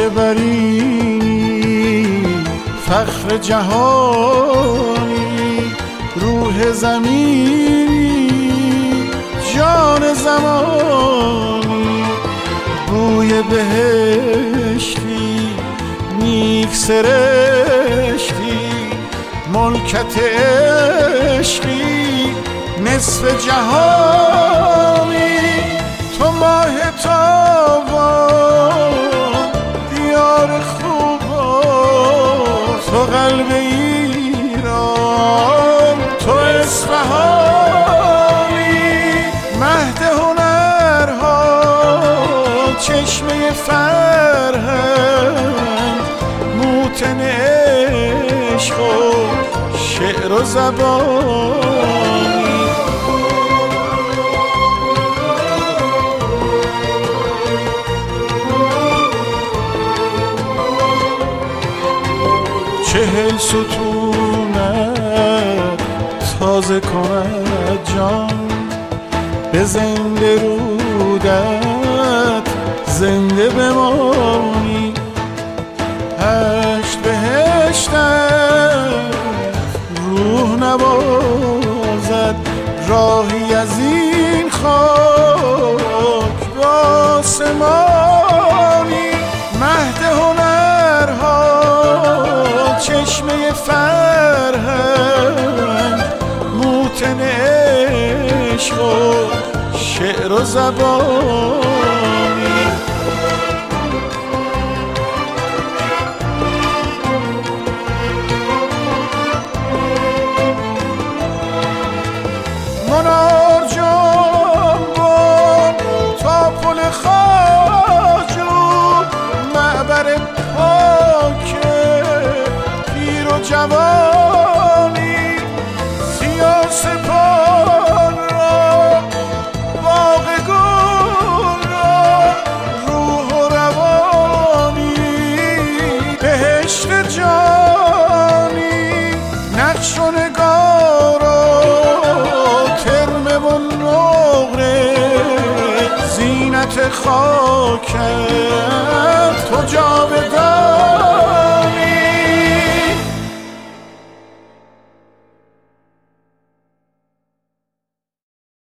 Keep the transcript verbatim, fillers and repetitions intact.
برینی فخر جهانی، روح زمینی جان زمانی، بوی بهشتی نیک سرشتی، ملکت عشقی نصف جهانی، تو ماه تابان دیار خوبا، تو قلب ایران، تو اصفهانی، مهد هنرها چشمه فرهنگ، موتن عشق و شعر و زبانی. چهل ستونت تازه کند جان، به زنده رودت زنده بمانی، هشت بهشتت روح نوازد، راهی از این خاک به آسمانی، مهد هنرها چشمه فرهنگ، موتن عشق و شعر و زبانی. منار جانبان تا پل خواجو، معبر پاک پیر و جوانی، سیاه سپاه را باغ گل را روح و روانی، بهشت جانی نقش و نگارا، ترمه و نقره زینت خاکم،